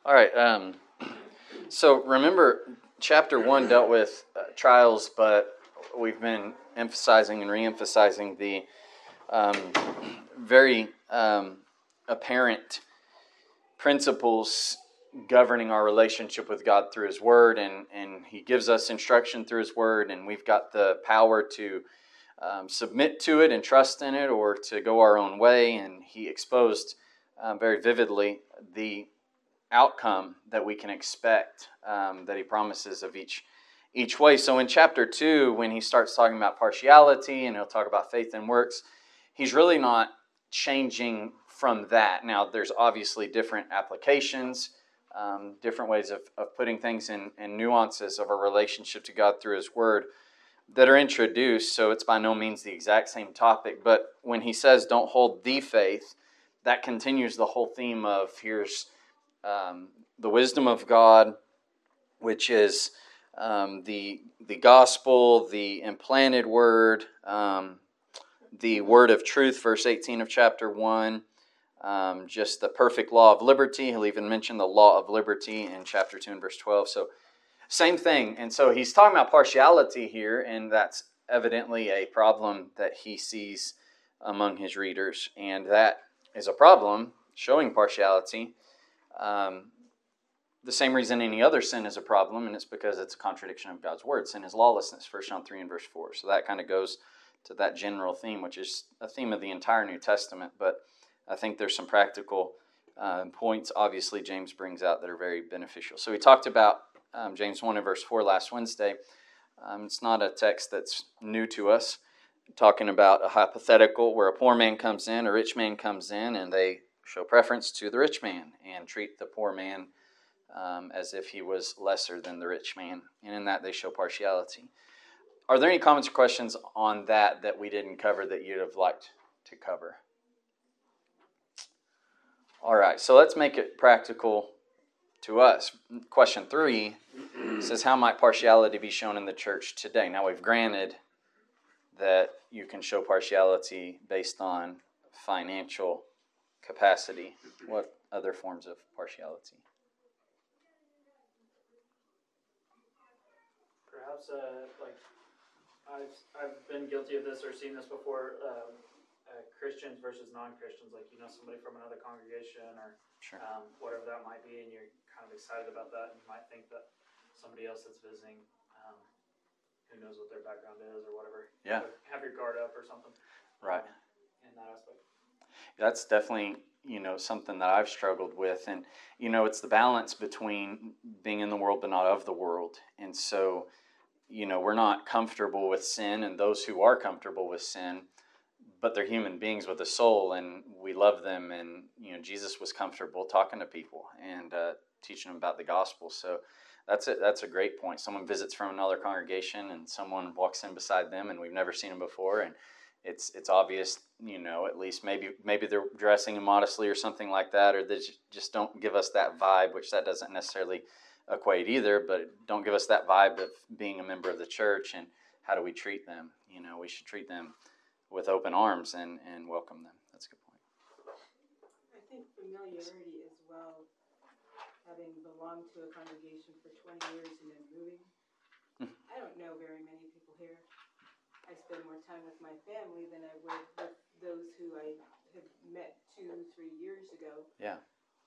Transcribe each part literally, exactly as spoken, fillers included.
All right. Um, so remember, chapter one dealt with uh, trials, but we've been emphasizing and re-emphasizing the um, very um, apparent principles governing our relationship with God through His Word, and, and He gives us instruction through His Word, and we've got the power to um, submit to it and trust in it, or to go our own way. And He exposed uh, very vividly the outcome that we can expect, um, that He promises of each each way. So in chapter two, when He starts talking about partiality and He'll talk about faith and works, He's really not changing from that. Now, there's obviously different applications, um, different ways of, of putting things in, and nuances of our relationship to God through His Word that are introduced, so it's by no means the exact same topic. But when He says, don't hold the faith, that continues the whole theme of here's um, the wisdom of God, which is um, the, the gospel, the implanted word, um, the word of truth, verse eighteen of chapter one, um, just the perfect law of liberty. He'll even mention the law of liberty in chapter two and verse twelve. So same thing. And so he's talking about partiality here, and that's evidently a problem that he sees among his readers. And that is a problem, showing partiality. Um, the same reason any other sin is a problem, and it's because it's a contradiction of God's word. Sin is lawlessness, First John three and verse four. So that kind of goes to that general theme, which is a theme of the entire New Testament. But I think there's some practical uh, points, obviously, James brings out that are very beneficial. So we talked about um, James one and verse four last Wednesday. Um, it's not a text that's new to us, talking about a hypothetical where a poor man comes in, a rich man comes in, and they show preference to the rich man and treat the poor man um, as if he was lesser than the rich man. And in that, they show partiality. Are there any comments or questions on that that we didn't cover that you'd have liked to cover? All right, so let's make it practical to us. Question three says, how might partiality be shown in the church today? Now, we've granted that you can show partiality based on financial capacity. What other forms of partiality? Perhaps, uh, like, I've I've been guilty of this or seen this before. Uh, uh, Christians versus non-Christians, like, you know, somebody from another congregation or Sure. um, whatever that might be, and you're kind of excited about that, and you might think that somebody else that's visiting, um, who knows what their background is or whatever. Yeah. Have your guard up or something. Right. Um, in that aspect. That's definitely, you know, something that I've struggled with. And, you know, it's the balance between being in the world but not of the world. And so, you know, we're not comfortable with sin, and those who are comfortable with sin, but they're human beings with a soul, and we love them. And, you know, Jesus was comfortable talking to people and uh, teaching them about the gospel. So that's it. That's a great point. Someone visits from another congregation, and someone walks in beside them, and we've never seen them before, and it's it's obvious, you know, at least maybe maybe they're dressing immodestly or something like that, or they just don't give us that vibe, which that doesn't necessarily equate either, but don't give us that vibe of being a member of the church. And how do we treat them? You know, we should treat them with open arms and, and welcome them. That's a good point. I think familiarity as well, having belonged to a congregation for twenty years and then moving. Mm-hmm. I don't know very many people here. I spend more time with my family than I would with those who I had met two, three years ago. Yeah.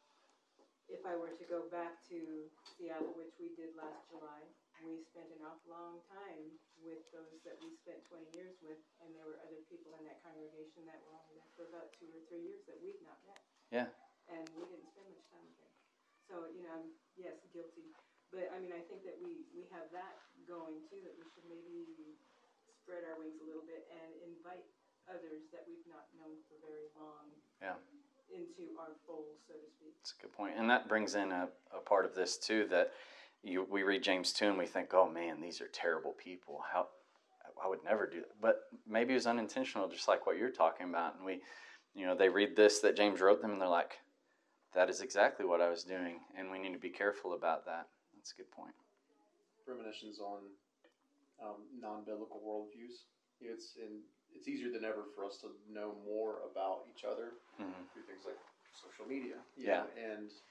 If I were to go back to Seattle, which we did last July, we spent an awful long time with those that we spent twenty years with, and there were other people in that congregation that were only there for about two or three years that we've not met. Yeah. And we didn't spend much time with them. So, you know, I'm, yes, guilty. But, I mean, I think that we, we have that going, too, that we should maybe spread our wings a little bit and invite others that we've not known for very long. Yeah. Into our fold, so to speak. That's a good point. And that brings in a, a part of this, too, that you we read James two and we think, oh, man, these are terrible people. How I would never do that. But maybe it was unintentional, just like what you're talking about. And we, you know, they read this that James wrote them, and they're like, that is exactly what I was doing. And we need to be careful about that. That's a good point. Premonitions on um, non-biblical worldviews. It's in, it's easier than ever for us to know more about each other mm-hmm. through things like social media. Yeah. Know, and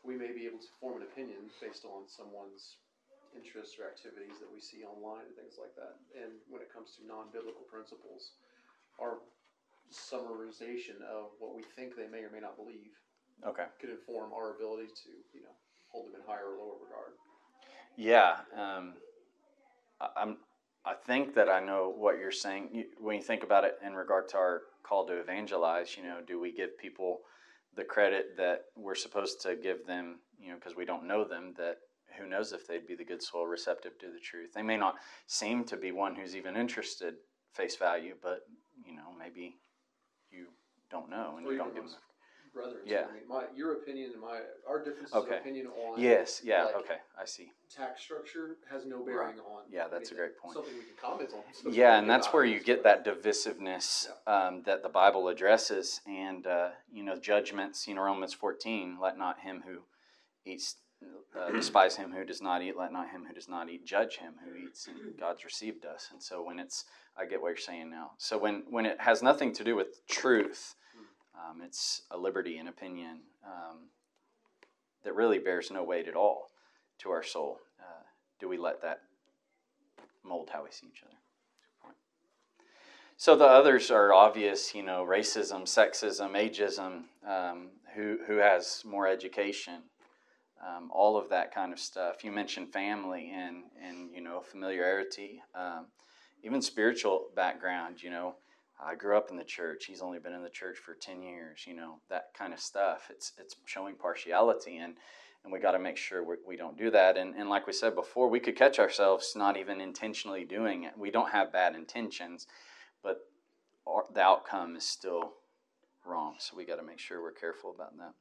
we may be able to form an opinion based on someone's interests or activities that we see online and things like that. And when it comes to non-biblical principles, our summarization of what we think they may or may not believe Okay. could inform our ability to, you know, hold them in higher or lower regard. Yeah. Um, I, I'm. I think that I know what you're saying. You, when you think about it in regard to our call to evangelize, you know, do we give people the credit that we're supposed to give them, you know, because we don't know them, that who knows if they'd be the good soil receptive to the truth. They may not seem to be one who's even interested face value, but, you know, maybe you don't know and Or you even don't give them. Brethren, Yeah. I mean, my your opinion and my our differences Okay. of opinion on Yes, yeah, like, okay, I see. tax structure has no bearing on. Yeah, that's a anything. great point. Something we can comment on. So Yeah, and talk that's about where it, you but- get that divisiveness um, that the Bible addresses, and uh, you know, judgments. You know, Romans fourteen: "Let not him who eats uh, despise him who does not eat. Let not him who does not eat judge him who eats." And God's received us, and so when it's, I get what you're saying now. So when when it has nothing to do with truth, um, it's a liberty and opinion um, that really bears no weight at all to our soul. Uh, do we let that mold how we see each other? So the others are obvious, you know, racism, sexism, ageism, um, who who has more education, um, all of that kind of stuff. You mentioned family and, and you know, familiarity, um, even spiritual background, you know. I grew up in the church. He's only been in the church for ten years, you know, that kind of stuff. It's it's showing partiality, and, and we got to make sure we, we don't do that. And, and like we said before, we could catch ourselves not even intentionally doing it. We don't have bad intentions, but our, the outcome is still wrong. So we got to make sure we're careful about that.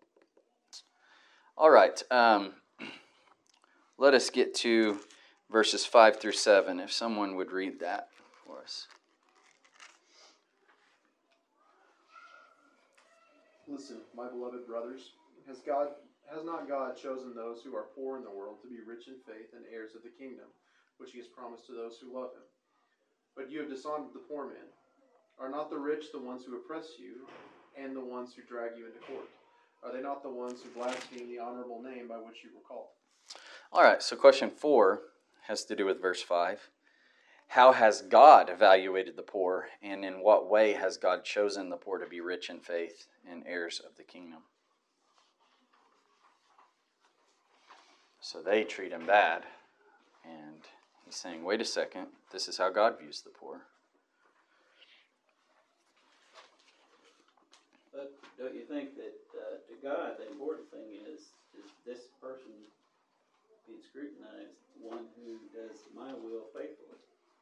All right. Um, let us get to verses five through seven. If someone would read that for us. Listen, my beloved brothers, has God has not God chosen those who are poor in the world to be rich in faith and heirs of the kingdom, which he has promised to those who love him? But you have dishonored the poor man. Are not the rich the ones who oppress you, and the ones who drag you into court? Are they not the ones who blaspheme the honorable name by which you were called? All right, so question four has to do with verse five. How has God evaluated the poor, and in what way has God chosen the poor to be rich in faith and heirs of the kingdom? So they treat him bad, and he's saying, wait a second, this is how God views the poor. But don't you think that uh, to God the important thing is is this person being scrutinized, one who does my will faithfully?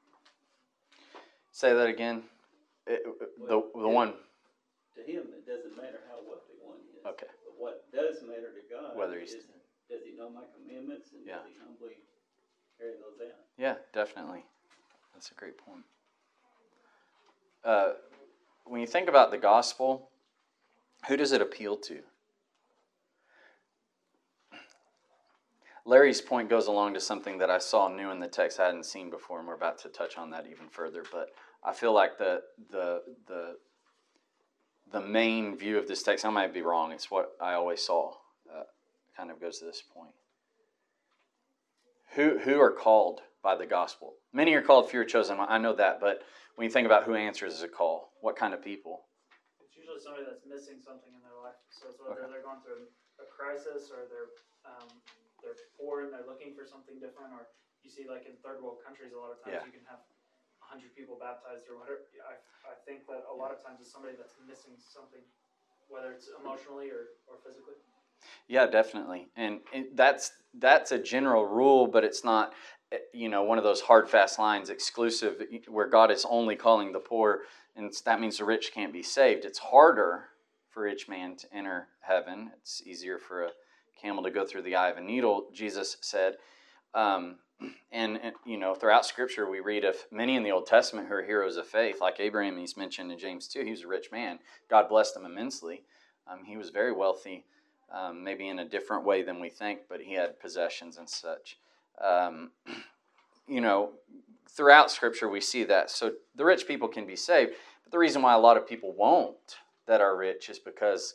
Say that again. It, the the one. To him, it doesn't matter how wealthy one is. Okay. But what does matter to God Whether he's is, does he know my commandments, and Yeah. does he humbly carry those out? Yeah, definitely. That's a great point. Uh, when you think about the gospel, who does it appeal to? Larry's point goes along to something that I saw new in the text I hadn't seen before, and we're about to touch on that even further. But I feel like the the the the main view of this text, I might be wrong, it's what I always saw, uh, kind of goes to this point. Who who are called by the gospel? Many are called, few are chosen. I know that, but when you think about who answers a call, what kind of people? It's usually somebody that's missing something in their life. So it's whether Okay. they're going through a crisis, or they're um, they're poor and they're looking for something different, or you see like in third world countries, a lot of times Yeah. you can have a hundred people baptized or whatever. I, I think that a lot of times it's somebody that's missing something, whether it's emotionally or, or physically. Yeah, definitely, and it, that's that's a general rule, but it's not, you know, one of those hard, fast lines, exclusive, where God is only calling the poor, and it's, that means the rich can't be saved. It's harder for a rich man to enter heaven. It's easier for a camel to go through the eye of a needle, Jesus said. Um, and, and, you know, throughout Scripture, we read of many in the Old Testament who are heroes of faith, like Abraham. He's mentioned in James two. He was a rich man. God blessed him immensely. Um, he was very wealthy. Um, maybe in a different way than we think, but he had possessions and such. Um, you know, throughout Scripture we see that. So the rich people can be saved, but the reason why a lot of people won't that are rich is because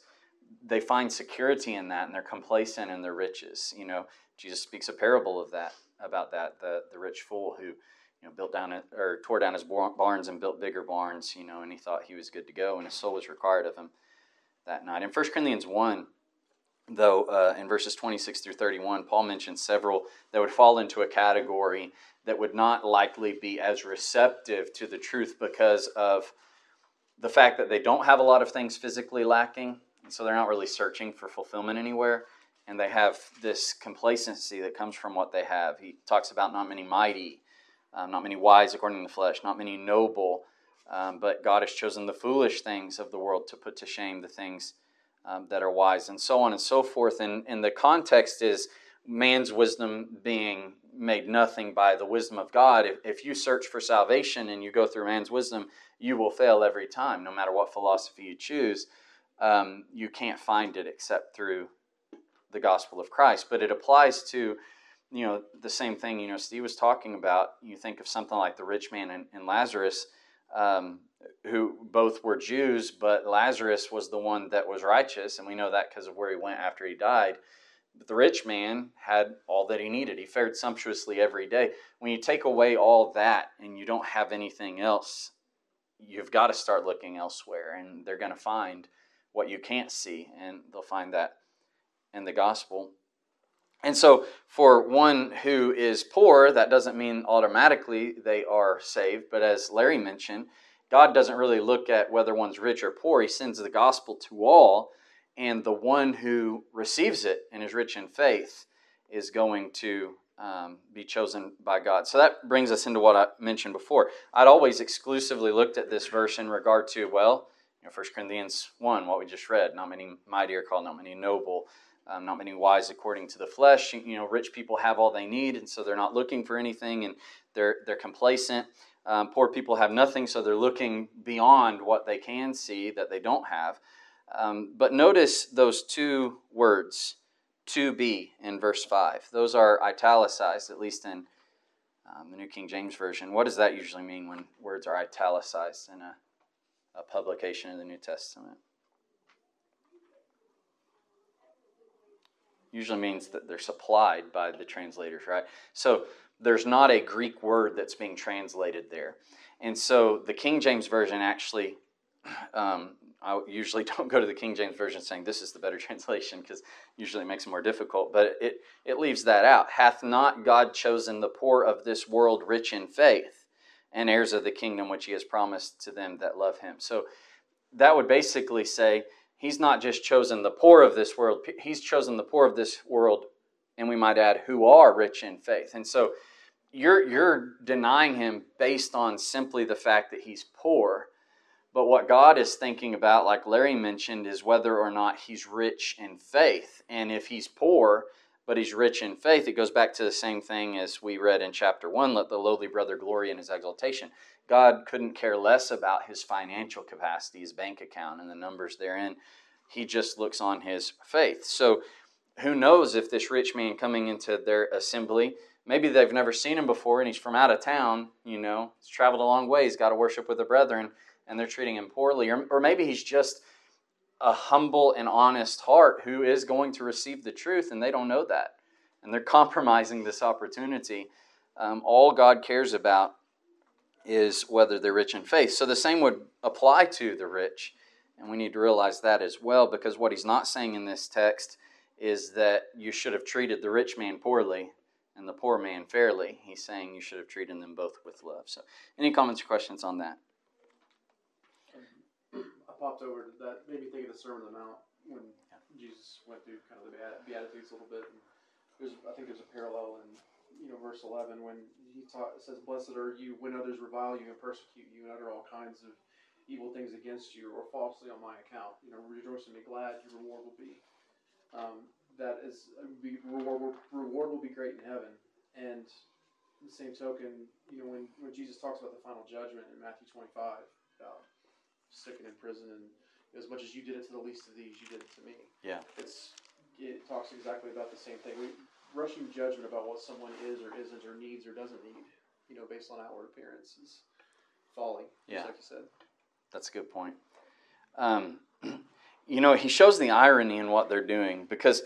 they find security in that, and they're complacent in their riches. You know, Jesus speaks a parable of that, about that, the the rich fool who, you know, built down or tore down his barns and built bigger barns, you know, and he thought he was good to go, and his soul was required of him that night. In First Corinthians one, though, uh, in verses twenty-six through thirty-one, Paul mentions several that would fall into a category that would not likely be as receptive to the truth because of the fact that they don't have a lot of things physically lacking, and so they're not really searching for fulfillment anywhere, and they have this complacency that comes from what they have. He talks about not many mighty, um, not many wise according to the flesh, not many noble, um, but God has chosen the foolish things of the world to put to shame the things um, that are wise, and so on and so forth. And, and the context is man's wisdom being made nothing by the wisdom of God. If, if you search for salvation and you go through man's wisdom, you will fail every time, no matter what philosophy you choose. Um, you can't find it except through the gospel of Christ. But it applies to, you know, the same thing, you know, Steve was talking about. You think of something like the rich man and, and Lazarus, um, who both were Jews, but Lazarus was the one that was righteous, and we know that because of where he went after he died. But the rich man had all that he needed. He fared sumptuously every day. When you take away all that and you don't have anything else, you've got to start looking elsewhere, and they're going to find what you can't see, and they'll find that in the gospel. And so for one who is poor, that doesn't mean automatically they are saved, but as Larry mentioned, God doesn't really look at whether one's rich or poor. He sends the gospel to all, and the one who receives it and is rich in faith is going to um, be chosen by God. So that brings us into what I mentioned before. I'd always exclusively looked at this verse in regard to, well, you know, First Corinthians one, what we just read. Not many mighty are called, not many noble, um, not many wise according to the flesh. You know, rich people have all they need, and so they're not looking for anything, and they're they're complacent. Um, poor people have nothing, so they're looking beyond what they can see that they don't have. Um, but notice those two words, to be, in verse five. Those are italicized, at least in um, the New King James Version. What does that usually mean when words are italicized in a, a publication of the New Testament? Usually means that they're supplied by the translators, right? So there's not a Greek word that's being translated there. And so the King James Version actually, um, I usually don't go to the King James Version saying this is the better translation, because usually it makes it more difficult, but it, it leaves that out. Hath not God chosen the poor of this world rich in faith, and heirs of the kingdom which he has promised to them that love him? So that would basically say he's not just chosen the poor of this world, he's chosen the poor of this world, and we might add, who are rich in faith. And so you're you're denying him based on simply the fact that he's poor. But what God is thinking about, like Larry mentioned, is whether or not he's rich in faith. And if he's poor, but he's rich in faith, it goes back to the same thing as we read in chapter one, let the lowly brother glory in his exaltation. God couldn't care less about his financial capacity, his bank account, and the numbers therein. He just looks on his faith. So who knows if this rich man coming into their assembly, maybe they've never seen him before and he's from out of town, you know, he's traveled a long way, he's got to worship with the brethren, and they're treating him poorly. Or, or maybe he's just a humble and honest heart who is going to receive the truth, and they don't know that. And they're compromising this opportunity. Um, all God cares about is whether they're rich in faith. So the same would apply to the rich. And we need to realize that as well, because what he's not saying in this text is that you should have treated the rich man poorly and the poor man fairly. He's saying you should have treated them both with love. So any comments or questions on that? I popped over to that, made me think of the Sermon on the Mount when Jesus went through kind of the Beatitudes a little bit. And there's, I think there's a parallel in, you know, verse eleven when he taught, says, "Blessed are you when others revile you and persecute you and utter all kinds of evil things against you or falsely on my account. You know, rejoice and be glad, your reward will be." Um, that is, be, reward, reward will be great in heaven. And the same token, you know, when, when Jesus talks about the final judgment in Matthew twenty-five, about sickened in prison, and as much as you did it to the least of these, you did it to me. Yeah. It's it talks exactly about the same thing. We, rushing judgment about what someone is or isn't or needs or doesn't need, you know, based on outward appearance is folly. Yeah. Just like you said. That's a good point. Um, you know, he shows the irony in what they're doing, because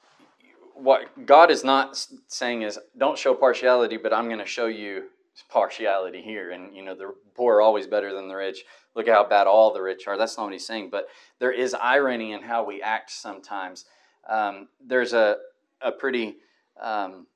what God is not saying is, don't show partiality, but I'm going to show you partiality here. And, you know, the poor are always better than the rich. Look at how bad all the rich are. That's not what he's saying. But there is irony in how we act sometimes. Um, there's a, a pretty, um,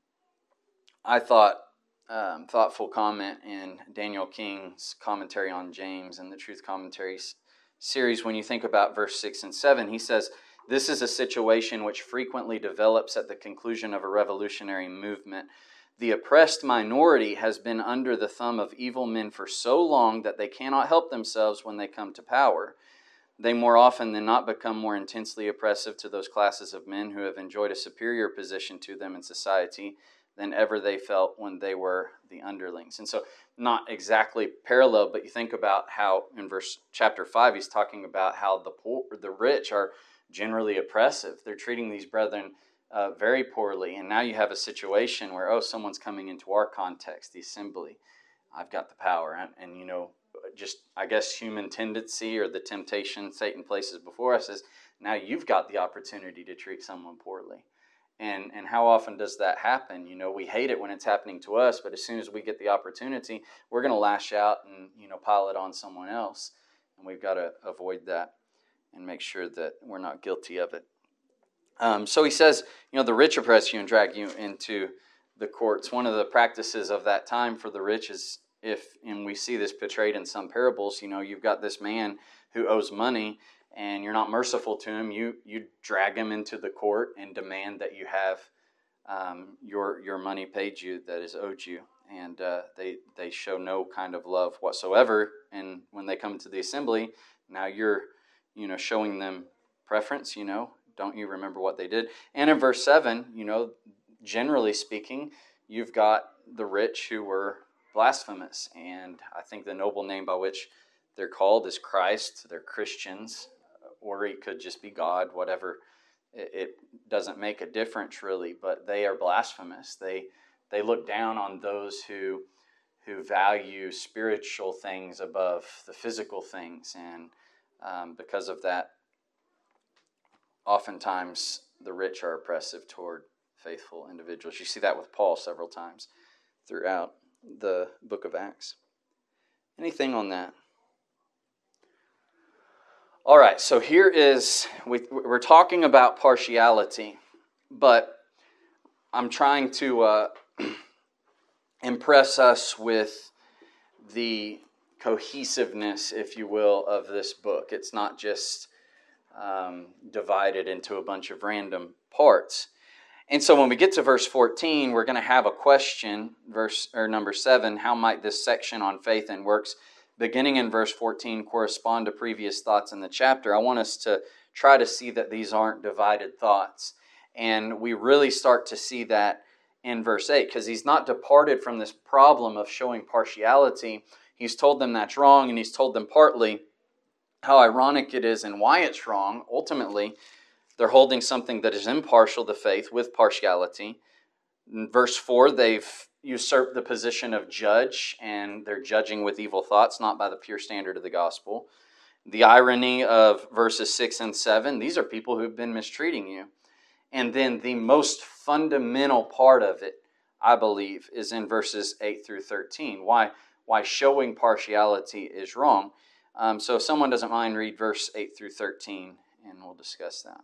I thought, um, thoughtful comment in Daniel King's commentary on James and the Truth Commentaries series. When you think about verse six and seven, he says, this is a situation which frequently develops at the conclusion of a revolutionary movement. The oppressed minority has been under the thumb of evil men for so long that they cannot help themselves when they come to power. They more often than not become more intensely oppressive to those classes of men who have enjoyed a superior position to them in society than ever they felt when they were the underlings. And so, not exactly parallel, but you think about how in verse chapter five, he's talking about how the poor, the rich are generally oppressive. They're treating these brethren uh, very poorly. And now you have a situation where, oh, someone's coming into our context, the assembly. I've got the power. And, and you know, just, I guess, human tendency or the temptation Satan places before us is, now you've got the opportunity to treat someone poorly. And and how often does that happen? You know, we hate it when it's happening to us, but as soon as we get the opportunity, we're going to lash out and, you know, pile it on someone else. And we've got to avoid that and make sure that we're not guilty of it. Um, so he says, you know, the rich oppress you and drag you into the courts. One of the practices of that time for the rich is, if, and we see this portrayed in some parables, you know, you've got this man who owes money, and you're not merciful to him, you you drag him into the court and demand that you have um, your your money paid you that is owed you. And uh, they they show no kind of love whatsoever. And when they come to the assembly, now you're you know showing them preference. You know, don't you remember what they did? And in verse seven, you know, generally speaking, you've got the rich who were blasphemous, and I think the noble name by which they're called is Christ. They're Christians. Or it could just be God, whatever. It doesn't make a difference really, but they are blasphemous. They they look down on those who who value spiritual things above the physical things, and um, because of that, oftentimes the rich are oppressive toward faithful individuals. You see that with Paul several times throughout the book of Acts. Anything on that? All right, so here is, we, we're talking about partiality, but I'm trying to uh, impress us with the cohesiveness, if you will, of this book. It's not just um, divided into a bunch of random parts. And so when we get to verse fourteen, we're going to have a question, verse or number seven, how might this section on faith and works beginning in verse fourteen correspond to previous thoughts in the chapter? I want us to try to see that these aren't divided thoughts. And we really start to see that in verse eight, because he's not departed from this problem of showing partiality. He's told them that's wrong, and he's told them partly how ironic it is and why it's wrong. Ultimately, they're holding something that is impartial to faith with partiality. In verse four, they've usurp the position of judge, and they're judging with evil thoughts, not by the pure standard of the gospel. The irony of verses six and seven, these are people who've been mistreating you. And then the most fundamental part of it, I believe, is in verses eight through thirteen, why, why showing partiality is wrong. Um, so if someone doesn't mind, read verse eight through thirteen, and we'll discuss that.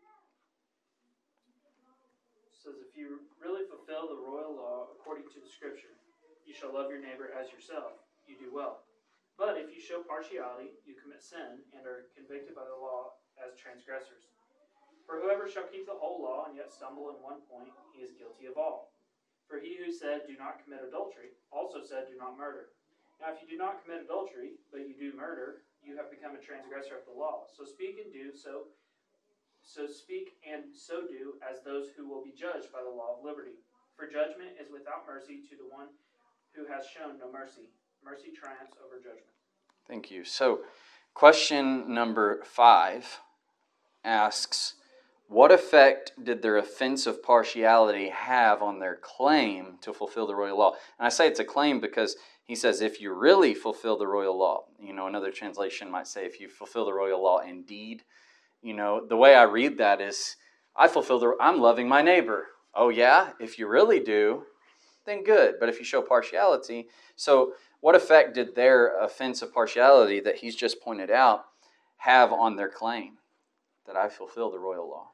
It says, if you really fulfill the royal law according to the Scripture, you shall love your neighbor as yourself. You do well. But if you show partiality, you commit sin and are convicted by the law as transgressors. For whoever shall keep the whole law and yet stumble in one point, he is guilty of all. For he who said, do not commit adultery, also said, do not murder. Now if you do not commit adultery, but you do murder, you have become a transgressor of the law. So speak and do so. So speak and so do as those who will be judged by the law of liberty. For judgment is without mercy to the one who has shown no mercy. Mercy triumphs over judgment. Thank you. So, question number five asks, what effect did their offense of partiality have on their claim to fulfill the royal law? And I say it's a claim because he says, if you really fulfill the royal law, you know, another translation might say, if you fulfill the royal law indeed, you know, the way I read that is, I fulfill the, I'm loving my neighbor. Oh yeah? If you really do, then good. But if you show partiality, so what effect did their offense of partiality that he's just pointed out have on their claim that I fulfill the royal law?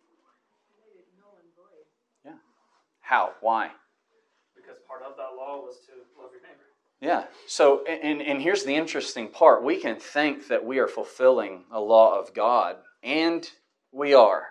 Yeah. How? Why? Because part of that law was to love your neighbor. Yeah. So, and, and here's the interesting part. We can think that we are fulfilling a law of God, and we are.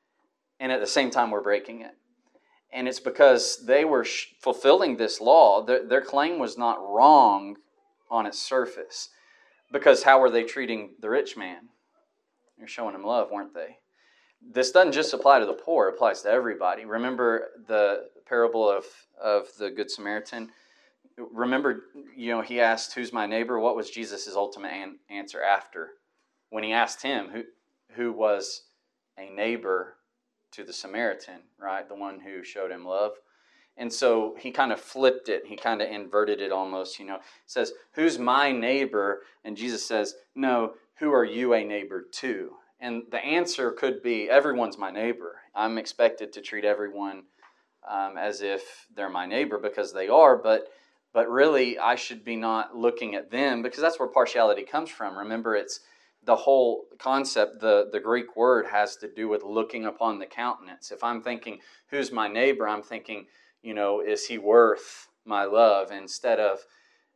And at the same time, we're breaking it. And it's because they were sh- fulfilling this law. Their, their claim was not wrong on its surface. Because how were they treating the rich man? They're showing him love, weren't they? This doesn't just apply to the poor. It applies to everybody. Remember the parable of, of the Good Samaritan? Remember, you know, he asked, who's my neighbor? What was Jesus' ultimate an- answer after? When he asked him, who, who was a neighbor to the Samaritan, right? The one who showed him love. And so he kind of flipped it. He kind of inverted it almost, you know. It says, who's my neighbor? And Jesus says, no, who are you a neighbor to? And the answer could be, everyone's my neighbor. I'm expected to treat everyone um, as if they're my neighbor because they are, but but really I should be not looking at them because that's where partiality comes from. Remember, it's the whole concept, the, the Greek word has to do with looking upon the countenance. If I'm thinking, who's my neighbor? I'm thinking, you know, is he worth my love? Instead of,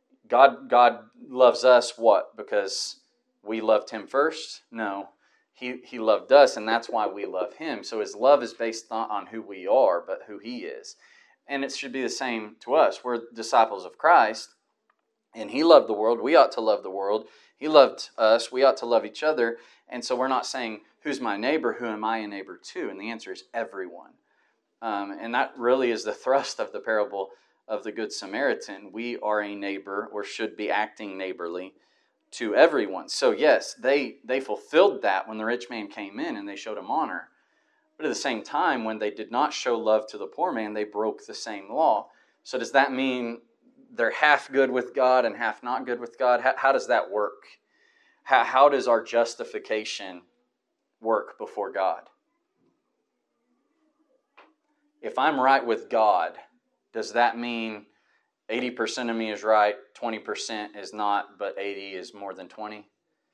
God, God loves us, what? Because we loved him first? No. He, he loved us, and that's why we love him. So his love is based not on who we are, but who he is. And it should be the same to us. We're disciples of Christ, and he loved the world. We ought to love the world. He loved us. We ought to love each other. And so we're not saying, who's my neighbor? Who am I a neighbor to? And the answer is everyone. Um, and that really is the thrust of the parable of the Good Samaritan. We are a neighbor, or should be acting neighborly, to everyone. So yes, they, they fulfilled that when the rich man came in and they showed him honor. But at the same time, when they did not show love to the poor man, they broke the same law. So does that mean they're half good with God and half not good with God? How, how does that work? How, how does our justification work before God? If I'm right with God, does that mean eighty percent of me is right, twenty percent is not, but eighty is more than twenty?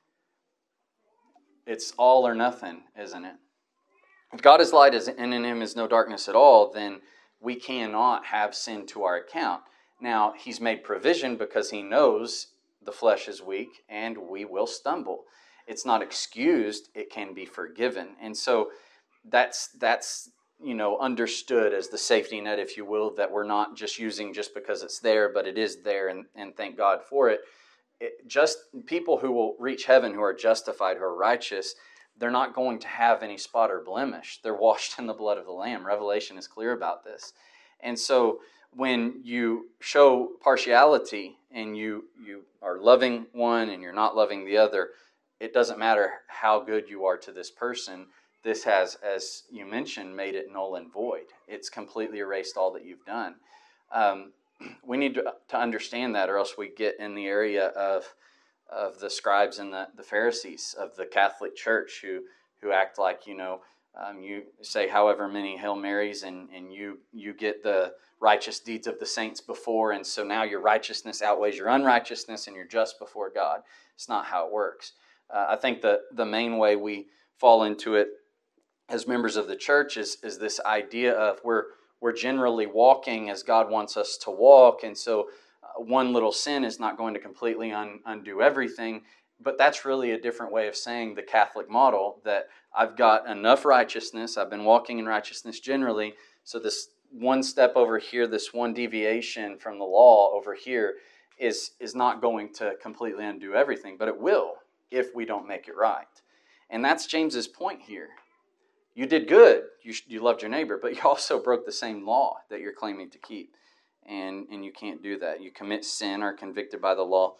It's all or nothing, isn't it? If God is light and in him is no darkness at all, then we cannot have sin to our account. Now, he's made provision because he knows the flesh is weak and we will stumble. It's not excused, it can be forgiven. And so that's, that's you know, understood as the safety net, if you will, that we're not just using just because it's there, but it is there, and, and thank God for it. It. Just people who will reach heaven, who are justified, who are righteous, they're not going to have any spot or blemish. They're washed in the blood of the Lamb. Revelation is clear about this. And so when you show partiality and you, you are loving one and you're not loving the other, it doesn't matter how good you are to this person. This has, as you mentioned, made it null and void. It's completely erased all that you've done. Um, we need to, to understand that, or else we get in the area of of the scribes and the, the Pharisees of the Catholic Church who, who act like, you know, um, you say however many Hail Marys and, and you, you get the righteous deeds of the saints before, and so now your righteousness outweighs your unrighteousness and you're just before God. It's not how it works. Uh, I think the, the main way we fall into it as members of the church is, is this idea of we're, we're generally walking as God wants us to walk, and so one little sin is not going to completely un, undo everything, but that's really a different way of saying the Catholic model, that I've got enough righteousness, I've been walking in righteousness generally, so this one step over here, this one deviation from the law over here is, is not going to completely undo everything, but it will if we don't make it right. And that's James's point here. You did good, you, you loved your neighbor, but you also broke the same law that you're claiming to keep. And, and you can't do that. You commit sin, are convicted by the law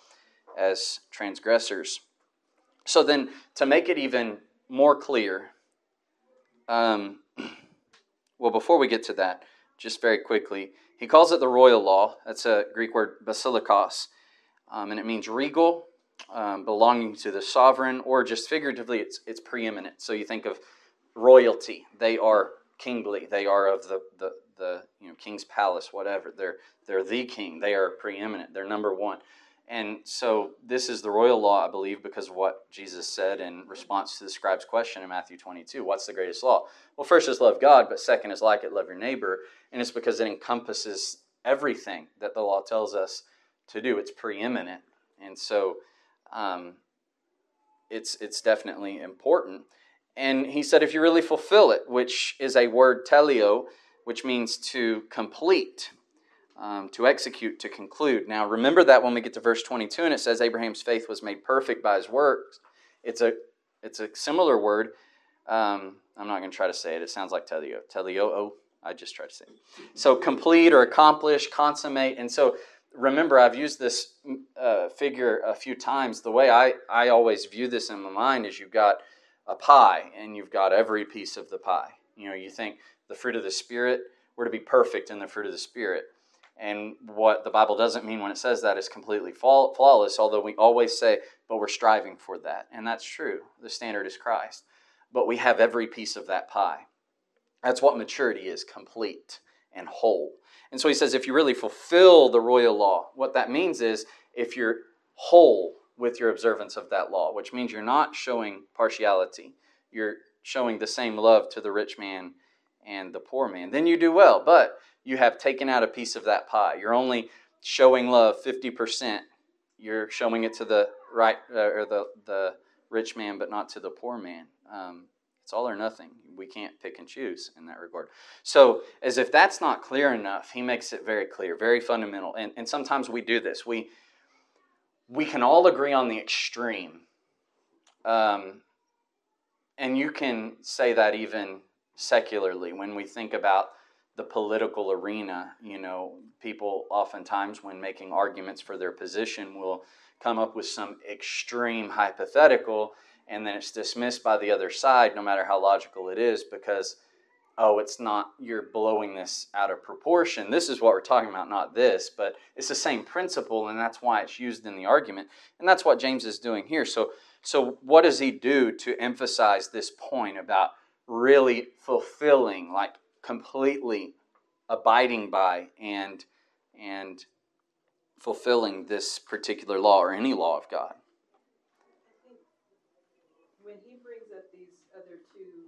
as transgressors. So then, to make it even more clear, um, well, before we get to that, just very quickly, he calls it the royal law. That's a Greek word, basilikos, um, and it means regal, um, belonging to the sovereign, or just figuratively, it's it's preeminent. So you think of royalty; they are kingly. They are of the the, the you know king's palace, whatever. They're they're the king. They are preeminent. They're number one. And so this is the royal law, I believe, because of what Jesus said in response to the scribe's question in Matthew twenty-two. What's the greatest law? Well, first is love God, but second is like it, love your neighbor. And it's because it encompasses everything that the law tells us to do. It's preeminent. And so um, it's it's definitely important. And he said, if you really fulfill it, which is a word teleo, which means to complete. Um, to execute, to conclude. Now, remember that when we get to verse twenty-two, and it says Abraham's faith was made perfect by his works. It's a it's a similar word. Um, I'm not going to try to say it. It sounds like teleo. Teleo. Oh, I just tried to say it. So complete or accomplish, consummate. And so remember, I've used this uh, figure a few times. The way I, I always view this in my mind is you've got a pie, and you've got every piece of the pie. You know, you think the fruit of the Spirit, we're to be perfect in the fruit of the Spirit. And what the Bible doesn't mean when it says that is completely flawless, although we always say, but we're striving for that. And that's true. The standard is Christ. But we have every piece of that pie. That's what maturity is, complete and whole. And so he says, if you really fulfill the royal law, what that means is if you're whole with your observance of that law, which means you're not showing partiality. You're showing the same love to the rich man and the poor man. Then you do well. But you have taken out a piece of that pie. You're only showing love fifty percent. You're showing it to the right uh, or the, the rich man, but not to the poor man. Um, it's all or nothing. We can't pick and choose in that regard. So as if that's not clear enough, he makes it very clear, very fundamental. And, and sometimes we do this. We, we can all agree on the extreme. Um, and you can say that even secularly when we think about the political arena. You know, people oftentimes when making arguments for their position will come up with some extreme hypothetical, and then it's dismissed by the other side no matter how logical it is because, oh, it's not, you're blowing this out of proportion. This is what we're talking about, not this, but it's the same principle, and that's why it's used in the argument. And that's what James is doing here. So, so what does he do to emphasize this point about really fulfilling, like completely abiding by and and fulfilling this particular law or any law of God? I think when he brings up these other two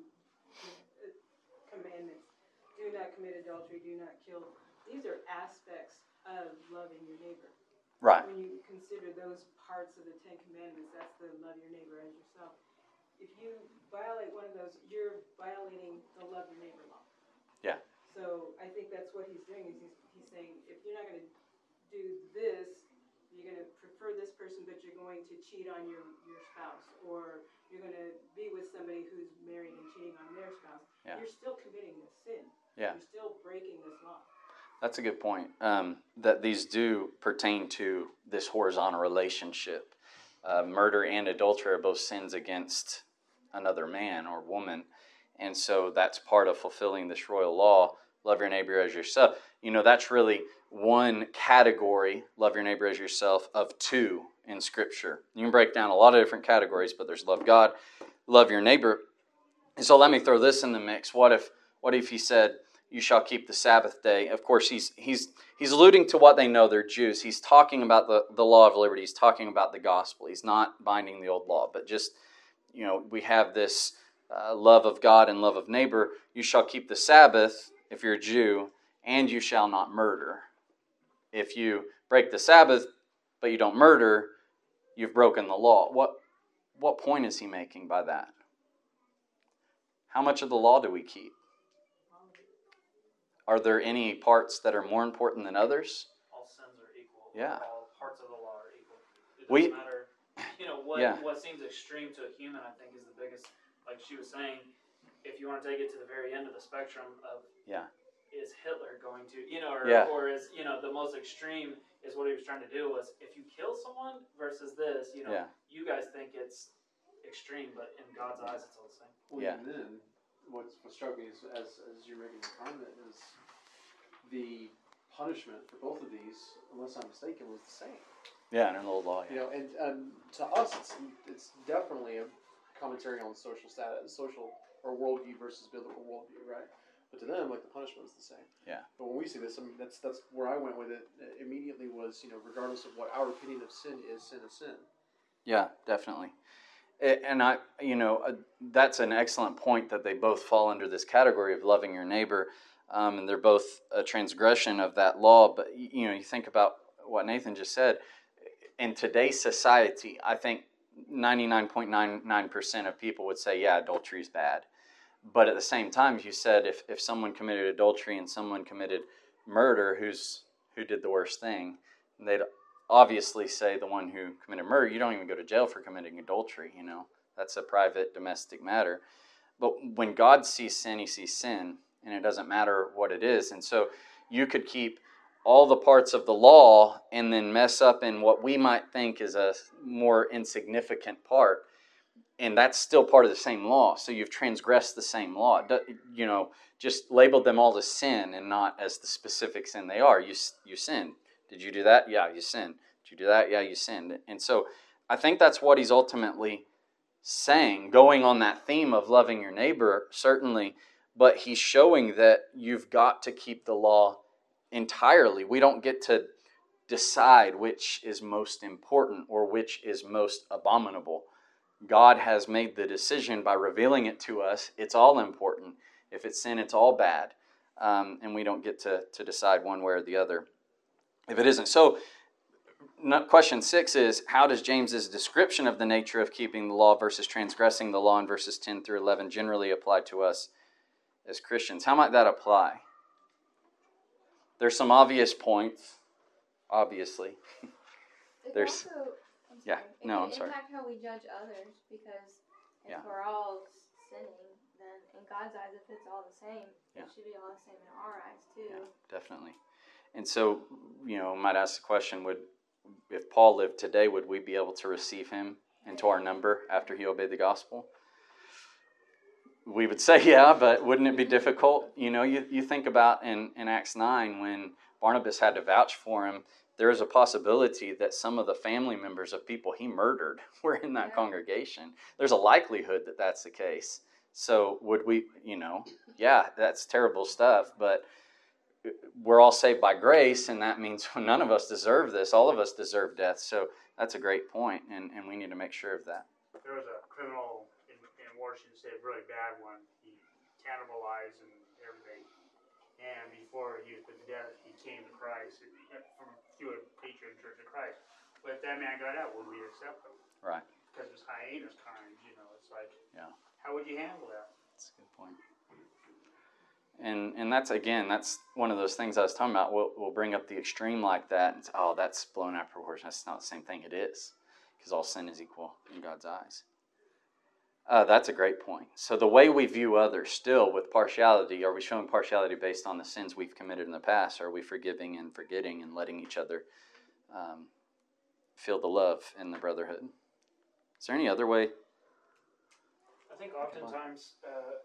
commandments, do not commit adultery, do not kill, these are aspects of loving your neighbor. Right. When you consider those parts of the Ten Commandments, that's the love your neighbor as yourself. If you violate one of those, you're violating the love your neighbor law. Yeah. So I think that's what he's doing. Is he's, he's saying, if you're not going to do this, you're going to prefer this person, but you're going to cheat on your, your spouse, or you're going to be with somebody who's married and cheating on their spouse. Yeah. You're still committing this sin. Yeah. You're still breaking this law. That's a good point. Um, that these do pertain to this horizontal relationship. Uh, murder and adultery are both sins against another man or woman. And so that's part of fulfilling this royal law. Love your neighbor as yourself. You know, that's really one category, love your neighbor as yourself, of two in Scripture. You can break down a lot of different categories, but there's love God, love your neighbor. And so let me throw this in the mix. What if what if he said, you shall keep the Sabbath day? Of course, he's he's he's alluding to what they know. They're Jews. He's talking about the, the law of liberty. He's talking about the gospel. He's not binding the old law, but just, you know, we have this uh, love of God and love of neighbor. You shall keep the Sabbath if you're a Jew, and you shall not murder. If you break the Sabbath, but you don't murder, you've broken the law. What what point is he making by that? How much of the law do we keep? Are there any parts that are more important than others? All sins are equal. Yeah. All parts of the law are equal. It doesn't We, matter. You know, what, yeah. what seems extreme to a human, I think, is the biggest. Like she was saying, if you want to take it to the very end of the spectrum of, yeah. is Hitler going to, you know, or, yeah. or is, you know, the most extreme is what he was trying to do was, if you kill someone versus this, you know, yeah. you guys think it's extreme, but in God's eyes, it's all the same. Well, yeah. even then, what's, what struck me is, as, as you're making the comment is the punishment for both of these, unless I'm mistaken, was the same. Yeah, in an old law. You Yeah. know, and, and to us, it's it's definitely a commentary on social status, social or worldview versus biblical worldview, right? But to them, like the punishment is the same. Yeah. But when we see this, I mean, that's that's where I went with it. Immediately was, you know, regardless of what our opinion of sin is, sin is sin. Yeah, definitely. And I, you know, uh, that's an excellent point that they both fall under this category of loving your neighbor, um, and they're both a transgression of that law. But you know, you think about what Nathan just said. In today's society, I think ninety-nine point nine nine percent of people would say, yeah, adultery is bad. But at the same time, you said if, if someone committed adultery and someone committed murder, who's who did the worst thing, they'd obviously say the one who committed murder. You don't even go to jail for committing adultery, you know. That's a private domestic matter. But when God sees sin, he sees sin, and it doesn't matter what it is. And so you could keep all the parts of the law and then mess up in what we might think is a more insignificant part, and that's still part of the same law. So you've transgressed the same law. You know, just labeled them all as sin and not as the specific sin they are. You you sinned. Did you do that? Yeah, you sinned. Did you do that? Yeah, you sinned. And so I think that's what he's ultimately saying, going on that theme of loving your neighbor, certainly, but he's showing that you've got to keep the law entirely. We don't get to decide which is most important or which is most abominable. God has made the decision by revealing it to us. It's all important. If it's sin, it's all bad. Um, and we don't get to, to decide one way or the other if it isn't. So question six is, how does James's description of the nature of keeping the law versus transgressing the law in verses ten through eleven generally apply to us as Christians? How might that apply? There's some obvious points, obviously. It There's, also, I'm yeah, sorry, it no, can I'm sorry. impact how we judge others, because if Yeah. we're all sinning, then in God's eyes, if it's all the same, Yeah. it should be all the same in our eyes too. Yeah, definitely. And so, you know, I might ask the question, would, if Paul lived today, would we be able to receive him into our number after he obeyed the gospel? We would say, yeah, but wouldn't it be difficult? You know, you, you think about in, in Acts nine, when Barnabas had to vouch for him, there is a possibility that some of the family members of people he murdered were in that Yeah. congregation. There's a likelihood that that's the case. So would we, you know, yeah, that's terrible stuff, but we're all saved by grace, and that means none of us deserve this. All of us deserve death. So that's a great point, and, and we need to make sure of that. There was a criminal in, in Washington State, a really bad one. He cannibalized and everything. And before he was put to death, he came to Christ from through a patron Church of Christ. But if that man got out, would we accept him? Right. Because it's hyenas crimes, you know. It's like, Yeah. how would you handle that? That's a good point. And and that's, again, that's one of those things I was talking about. We'll, we'll bring up the extreme like that and say, oh, that's blown out of proportion. That's not the same thing. It is, because all sin is equal in God's eyes. Uh, that's a great point. So the way we view others still with partiality, are we showing partiality based on the sins we've committed in the past? Or are we forgiving and forgetting and letting each other um, feel the love in the brotherhood? Is there any other way? I think oftentimes, uh,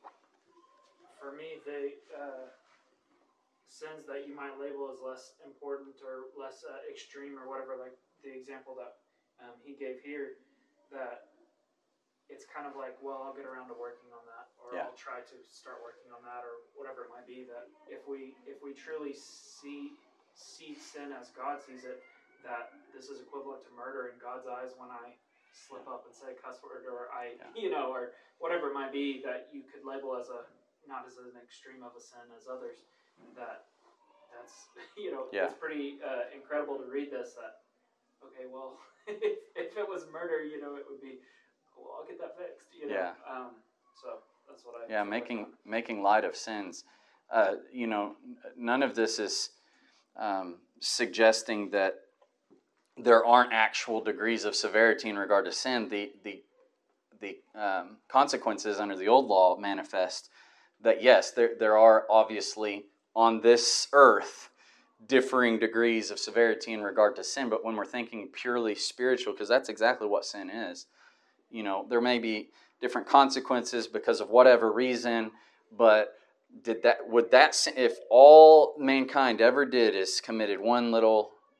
for me, they uh, sins that you might label as less important or less uh, extreme or whatever, like the example that um, he gave here, that it's kind of like, well, I'll get around to working on that, or Yeah. I'll try to start working on that, or whatever it might be. That if we if we truly see see sin as God sees it, that this is equivalent to murder in God's eyes when I slip up and say a cuss word, or I, Yeah. you know, or whatever it might be that you could label as a, not as an extreme of a sin as others, that that's, you know, Yeah. it's pretty uh, incredible to read this, that, okay, well, if, if it was murder, you know, it would be, well, I'll get that fixed, you know. Yeah. Um, so that's what I. Yeah, that's what I making thought. making light of sins. Uh, you know, none of this is um, suggesting that there aren't actual degrees of severity in regard to sin. The the the um, consequences under the old law manifest that, yes, there there are obviously on this earth differing degrees of severity in regard to sin. But when we're thinking purely spiritual, because that's exactly what sin is, you know, there may be different consequences because of whatever reason, but did that would that sin, if all mankind ever did is committed one little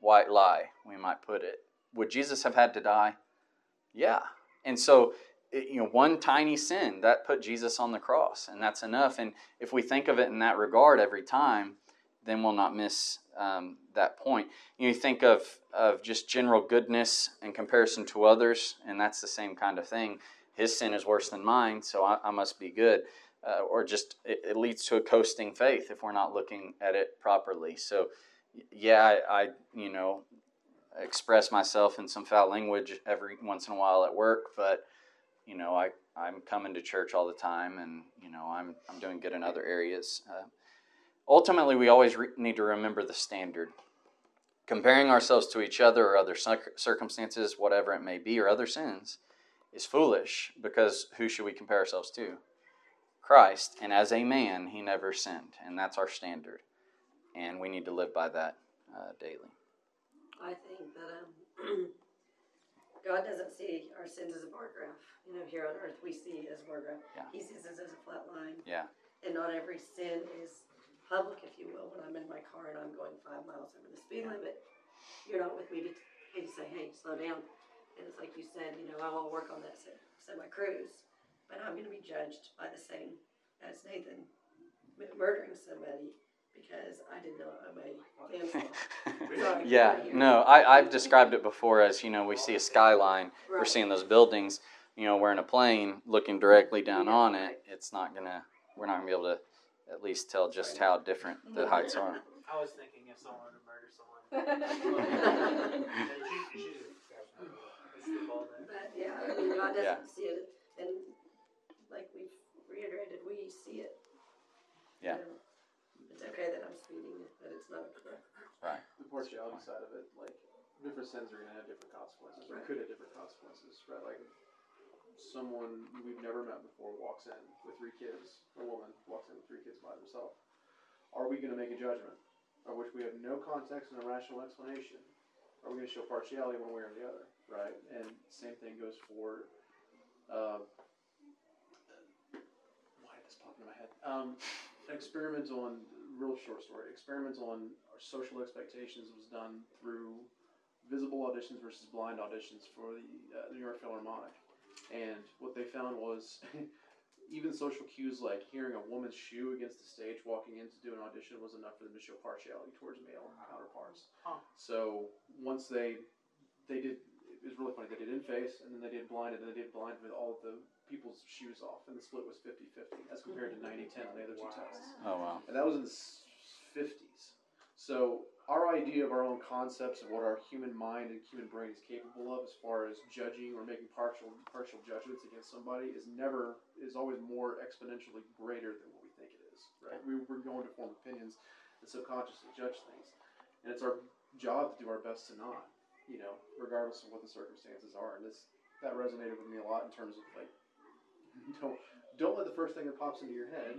white lie, we might put it. Would Jesus have had to die? Yeah. And so, you know, one tiny sin, that put Jesus on the cross, and that's enough. And if we think of it in that regard every time, then we'll not miss um, that point. You think of, of just general goodness in comparison to others, and that's the same kind of thing. His sin is worse than mine, so I, I must be good. Uh, or just it, it leads to a coasting faith if we're not looking at it properly. So, yeah, I, I you know express myself in some foul language every once in a while at work, but you know I I'm coming to church all the time, and you know I'm I'm doing good in other areas. Uh, ultimately, we always re- need to remember the standard. Comparing ourselves to each other or other circumstances, whatever it may be, or other sins, is foolish, because who should we compare ourselves to? Christ, and as a man, he never sinned, and that's our standard, and we need to live by that uh, daily. I think that um, God doesn't see our sins as a bar graph. You know, here on earth we see it as a bar graph. Yeah. He sees us as a flat line. Yeah. And not every sin is public, if you will. When I'm in my car and I'm going five miles over the speed Yeah. limit, you're not with me to, to say, hey, slow down. And it's like you said, you know, I will work on that semi-cruise, but I'm going to be judged by the same as Nathan murdering somebody because I did not obey Dan's law. Yeah, no, I, I've described it before as, you know, we see a skyline, Right. we're seeing those buildings, you know, we're in a plane looking directly down Yeah, on right. it. It's not going to, we're not going to be able to at least tell just how different the heights are. I was thinking if someone were to murder someone. she, she's the ball there. But yeah, I mean, God doesn't Yeah. see it, and like we've reiterated, we see it. Yeah. You know, it's okay that I'm speeding, but it's not okay. Right. The partiality side of it, like different sins are going to have different consequences, or Right. could have different consequences, right? Like someone we've never met before walks in with three kids, a woman walks in with three kids by herself. Are we going to make a judgment of which we have no context and a rational explanation? Are we going to show partiality one way or the other, right? And same thing goes for, uh, why did this pop into my head? Um, experiments on, real short story, experiments on our social expectations was done through visible auditions versus blind auditions for the uh, New York Philharmonic. And what they found was even social cues like hearing a woman's shoe against the stage walking in to do an audition was enough for them to show partiality towards male counterparts. Huh. So once they they did, it was really funny, they did in face and then they did blind and then they did blind with all of the people's shoes off, and the split was fifty-fifty as compared to ninety ten on the other two Wow. tests. Oh, wow. And that was in the fifties. So our idea of our own concepts of what our human mind and human brain is capable of as far as judging or making partial partial judgments against somebody is never, is always more exponentially greater than what we think it is, right? We, we're going to form opinions and subconsciously judge things. And it's our job to do our best to not, you know, regardless of what the circumstances are. And this, that resonated with me a lot in terms of like, don't, don't let the first thing that pops into your head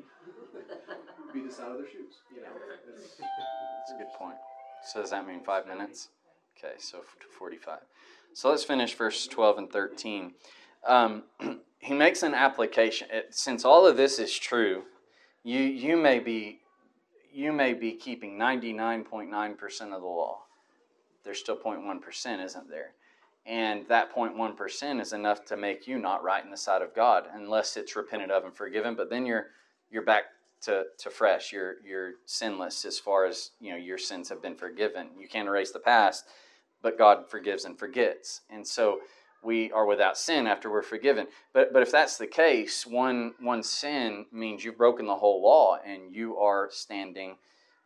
be the sound of their shoes, you know? It's, That's a good point. So does that mean five minutes? Okay, so forty-five. So let's finish verses twelve and thirteen. Um, he makes an application. It, since all of this is true, you you may be you may be keeping ninety-nine point nine percent of the law. There's still zero point one percent, isn't there? And that zero point one percent is enough to make you not right in the sight of God, unless it's repented of and forgiven. But then you're you're back to, to fresh. You're you're sinless as far as, you know, your sins have been forgiven. You can't erase the past, but God forgives and forgets. And so we are without sin after we're forgiven. But but if that's the case, one one sin means you've broken the whole law and you are standing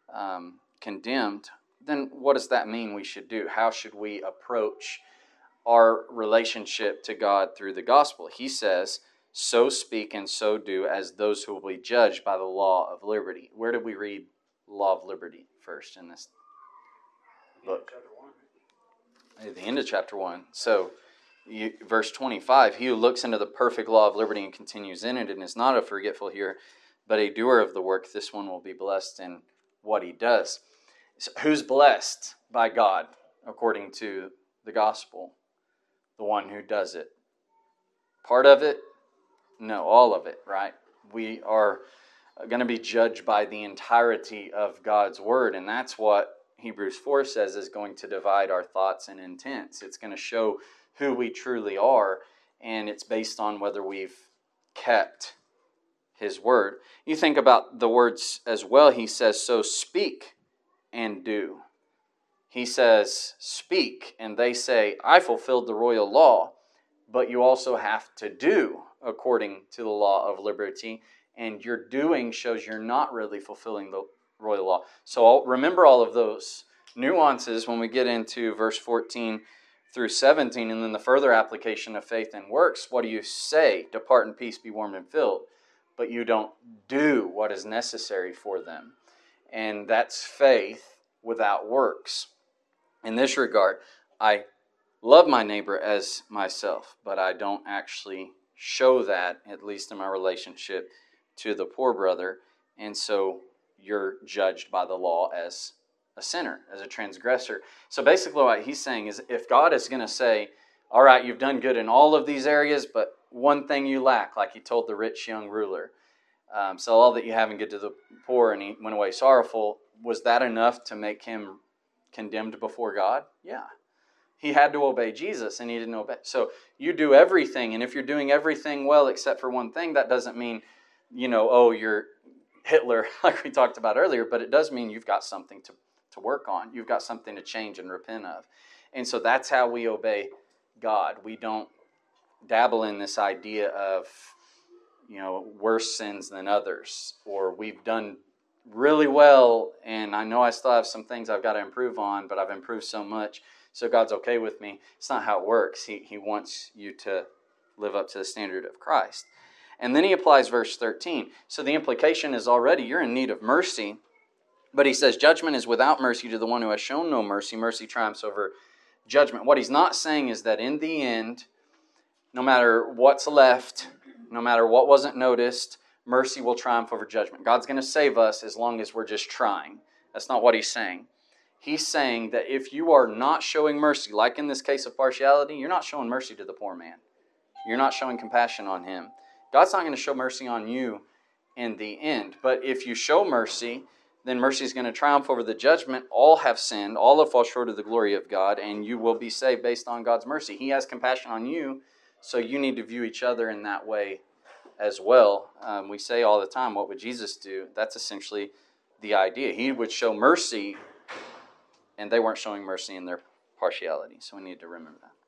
um, condemned. Then what does that mean we should do? How should we approach our relationship to God through the gospel? He says, so speak and so do as those who will be judged by the law of liberty. Where did we read law of liberty first in this book? Chapter one. At the end of chapter one. So, you, verse twenty-five, he who looks into the perfect law of liberty and continues in it and is not a forgetful hearer, but a doer of the work, this one will be blessed in what he does. So who's blessed by God according to the gospel? The one who does it. Part of it? No, all of it, right? We are going to be judged by the entirety of God's word, and that's what Hebrews four says is going to divide our thoughts and intents. It's going to show who we truly are, and it's based on whether we've kept His word. You think about the words as well. He says, so speak and do. He says, speak, and they say, I fulfilled the royal law, but you also have to do according to the law of liberty, and your doing shows you're not really fulfilling the royal law. So I'll remember all of those nuances when we get into verse fourteen through seventeen, and then the further application of faith and works. What do you say? Depart in peace, be warmed and filled. But you don't do what is necessary for them. And that's faith without works. In this regard, I love my neighbor as myself, but I don't actually show that, at least in my relationship to the poor brother. And so you're judged by the law as a sinner, as a transgressor. So basically what he's saying is, if God is going to say, all right, you've done good in all of these areas, but one thing you lack, like he told the rich young ruler, um, sell all that you have and give to the poor, and he went away sorrowful, was that enough to make him condemned before God? Yeah. He had to obey Jesus, and he didn't obey. So you do everything, and if you're doing everything well except for one thing, that doesn't mean, you know, oh, you're Hitler, like we talked about earlier, but it does mean you've got something to, to work on. You've got something to change and repent of. And so that's how we obey God. We don't dabble in this idea of, you know, worse sins than others, or we've done really well, and I know I still have some things I've got to improve on, but I've improved so much, so God's okay with me. It's not how it works. He, he wants you to live up to the standard of Christ. And then he applies verse thirteen. So the implication is already you're in need of mercy, but he says judgment is without mercy to the one who has shown no mercy. Mercy triumphs over judgment. What he's not saying is that in the end, no matter what's left, no matter what wasn't noticed, mercy will triumph over judgment. God's going to save us as long as we're just trying. That's not what he's saying. He's saying that if you are not showing mercy, like in this case of partiality, you're not showing mercy to the poor man. You're not showing compassion on him. God's not going to show mercy on you in the end. But if you show mercy, then mercy is going to triumph over the judgment. All have sinned. All have fallen short of the glory of God, and you will be saved based on God's mercy. He has compassion on you, so you need to view each other in that way as well. Um, we say all the time, what would Jesus do? That's essentially the idea. He would show mercy, and they weren't showing mercy in their partiality. So we need to remember that.